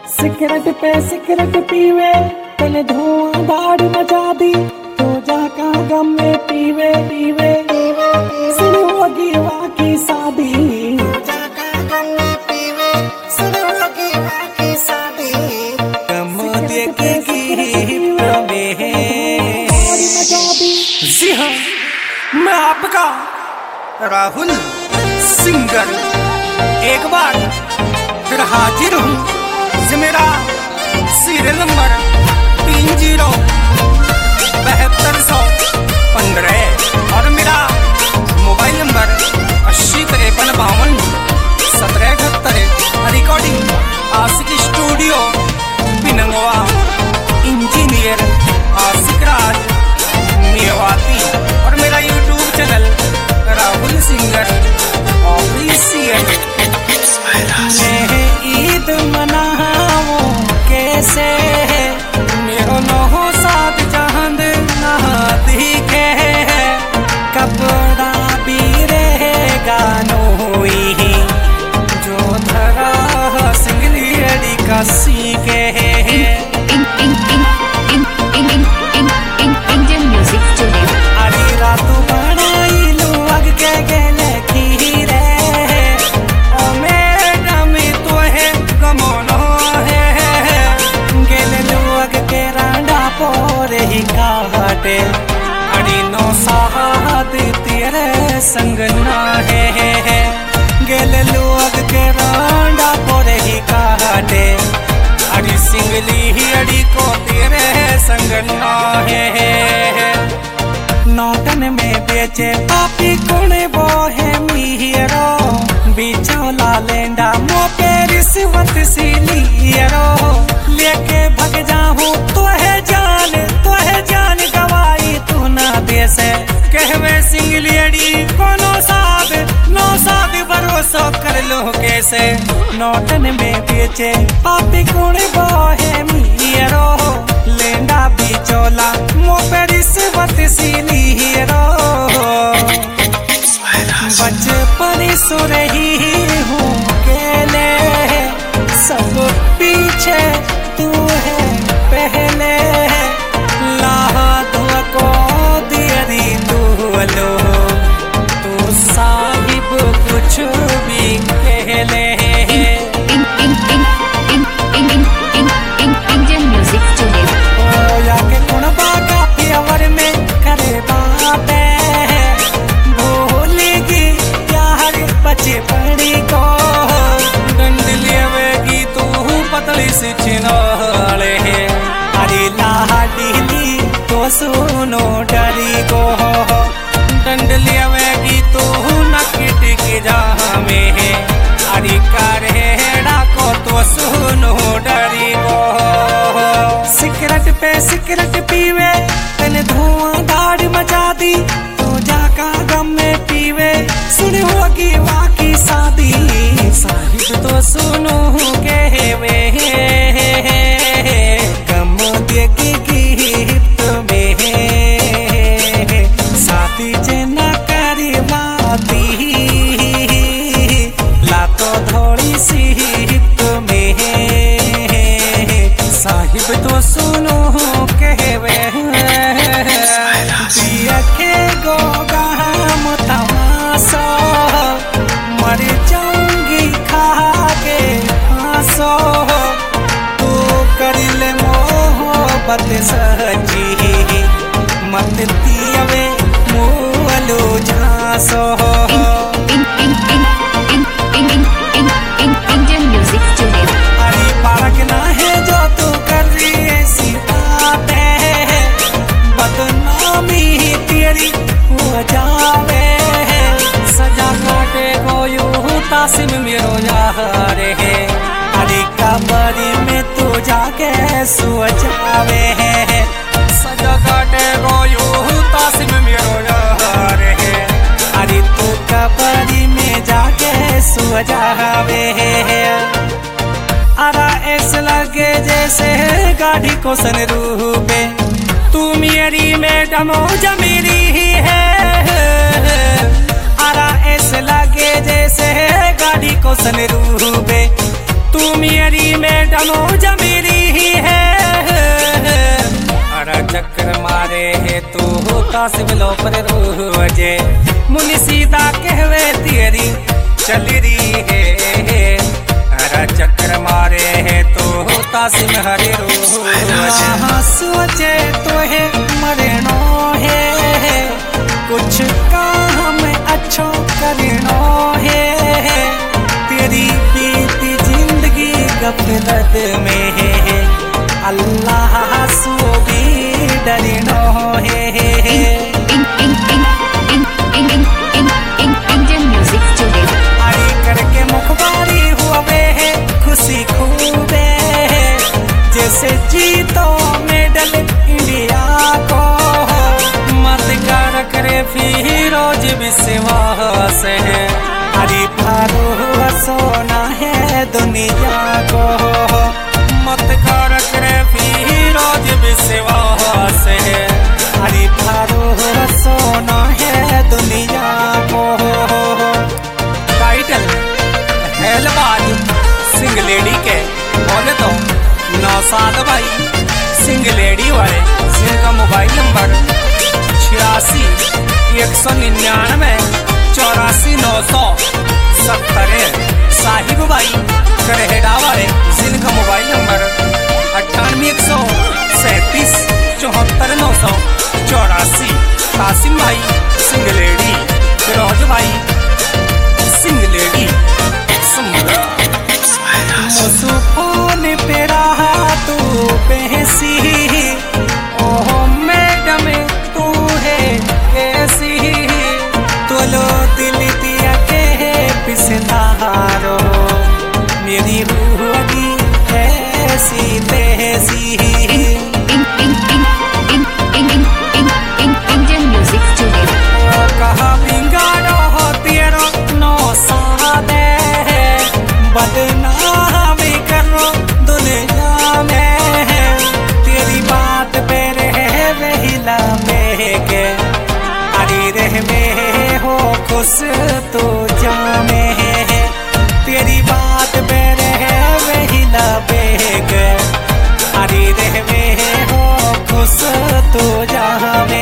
Cigarette पे cigarette पीवे, तने धुआं धाड़ मचा दी, तो जाका गम में पीवे पीवे शुरू होगी वाकी शादी, जाका गम में पीवे शुरू होगी वाकी शादी, गम देखेगी जी हाँ, मैं आपका राहुल सिंगर एक बार फिर हाजिर हूँ। मेरा सीरियल नंबर 307215 और मेरा mobile number 8053521778। Recording Ashiq studio Pinangwa, engineer Ashiq Raj Mewati और मेरा YouTube channel Rahul singer official. Eid मनाओ कैसे मेरो नहो साथ चांद नहा दिखे, कपड़ा भी रहेगा नोई, जो धरा सिंगली अड़ी का सीखे। Indian music studio. अरे रात बनाई लुअग के गेले खीरे, ओ मैडम तो है गमोनो है, गेले लुअग के रांडा पोरे ही काटे, अड़ी नो साथ तेरे संग ना है, गेले लुअग के रांडा पोरे ही काटे, अड़ी सिंगली ही अड़ी को तेरे संग ना है। नौटन में बेचे पापी कुणे वो है मीरो, बिचौला लेंडा मो पे रिश्वत सी लियो, लेके भग जाऊं तो है जान गवाई तू ना देसे, कहवे सिंगली अड़ी कोनो साथ भरोसा कर लो कैसे। नौटन में बेचे पापी कुणे वो है मीरो, लेंडा बिचौला मो पे रिश्वत सी लियो, बचपन सो रही हूँ केले, सब पीछे तू है पहले, लाहा धुआ को दियरी दूलो, तू साहिब कुछ भी कहले। Indian music studio. ओ याके कुण बागा प्यावर में करे बाबे, भूलेगी प्यार बचपनी को, डंड लेवेगी तू पतली सी चिनाले, अरे लाडली तो सुनो डरी को, डंड लेवेगी तू नकिट के जामे, अरे करेड़ा को तो सुनो डरी को। सिगरेट पे सिगरेट पीवे, तने धुआं धाड़ मचा दी, तो जाका गम में पीवे सुन होगी वाकी शादी, साहिब तो सुनो कहवे गम देगी गिफ्ट में, शादी जना करी वादी, ला तो थोड़ी सी हिप में, साहिब तो सुनो कहवे दिया के गोगा हम तमाशा, मर जाऊंगी खा के आंसो, तू कर ले मोहब्बत सच्ची, मत दियवे मुअलो झांसो। Indian music studio. अरे पार्क ना है जो तू कर रही है ऐसी बातें, बदनामी तेरी हो जावे, सजा काटे को यूं तासिम मेरो यार है, अरे कमरी में तू जाके सो जावे, सजा काटे को यूं तासिम मेरो यार है, अरे तू कमरी में जाके सो जावे, अरा ऐसा लगे जैसे गाड़ी को सनरूपे, तू मेरी मैडम जमीरी ही है, अरा ऐसा लगे जैसे गाड़ी को सनरूपे, तू मेरी मैडम जमीरी ही है। अरे चक्कर मारे है तू तासिबलो पर रोजे मुनि सीधा कहवे तेरी चल रही है। अरे चक्कर मारे है तो तासिम हरे रोज सोचे तो है मरनो है कुछ काम अच्छो करनो है। तेरी बीती जिंदगी गफलत में है अल्लाह सो भी डरनो है। Indian music today. आई करके मुखबारी हुए है खुशी खूबे जैसे जीतो मेडल इंडिया को। मत कर करे फिरोज विश्वास है। हरी भारो सोना है दुनिया को। मत कर करे फिरोज विश्वास है। हरी भारो सोना है दुनिया को। टाइटल हेलबाज सिंह लेडी के बोले तो नौसाद भाई सिंह लेडी वाले जिनका मोबाइल नंबर 86 194 84 970। साहिब भाई करहेड़ा वाले जिनका मोबाइल नंबर 98 137 74 984। कासिम भाई सिंह लेडी फिरोज भाई सिंह लेडी फोन पे रहा तू बेहसी ओह मैडम तू है कैसी। तोलो दिल दिया के पिसनारो मेरी रूही ऐसी तैसी। Indian music today. कहा बिंगाड़ो हो तेरो नौसादे बदनाम करो दुनिया में। तेरी बात पे रहे वहीला में के अरे रह में हो खुश तो जामे। तेरी बात पे रहे वहीला बेग अरे रह में हो खुश तो जामे।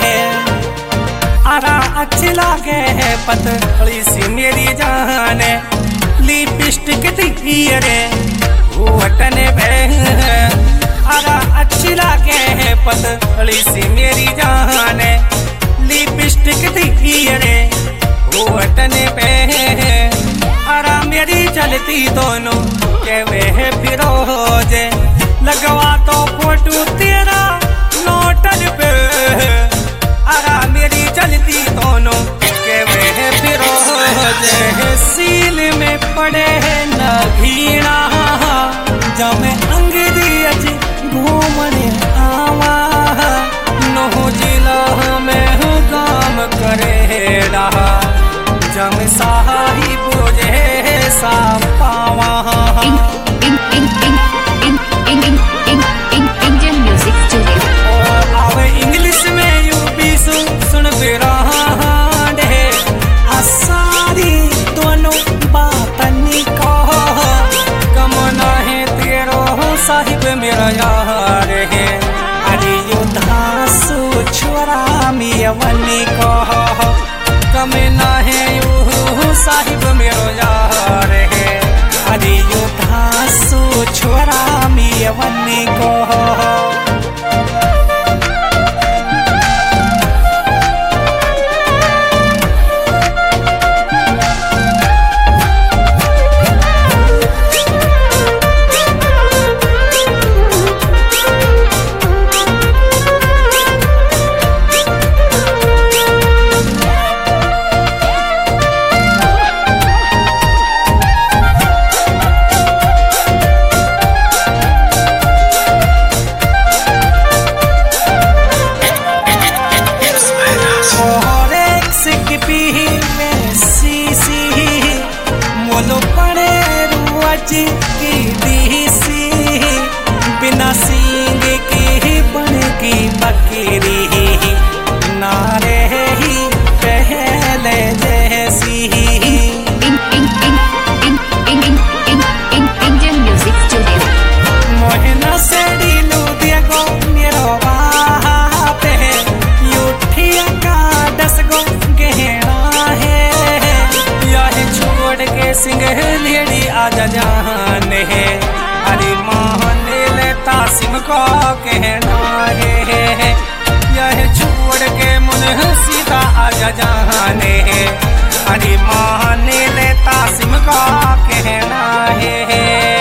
अरा अच्छी लागे है पतली सी मेरी जान लिपस्टिक दिखी रे वटने बह। अरा अच्छी लागे है पतली सी मेरी जान लिपस्टिक दिखी रे वटने बह। अरा मेरी चलती दोनों के वे फिरोजे लगवा तो फोटो तेरा नोटल पे। अरा मेरी चलती दोनों के वे फिरोजे सील में पड़े न घीणा जब अंग्रेजी अज घूमने आवा। नो जिला में काम करे रहा जम साहिब जे सा पावा। Indian music today. अब इंग्लिश में यूपी सुन फिरा दे सारी दोनों बातनी को। कम ना है तेरो साहिब मेरा यार है। अरे युद्धासु छोरा मियवनी को। कम ना है यू साहिब मेरो यार है। अरे युद्धासु छोरा मियवनी को। का कहना है, यह छोड़ के मुन सीधा आजा जाने, अरे मान ले तासिम का कहना है।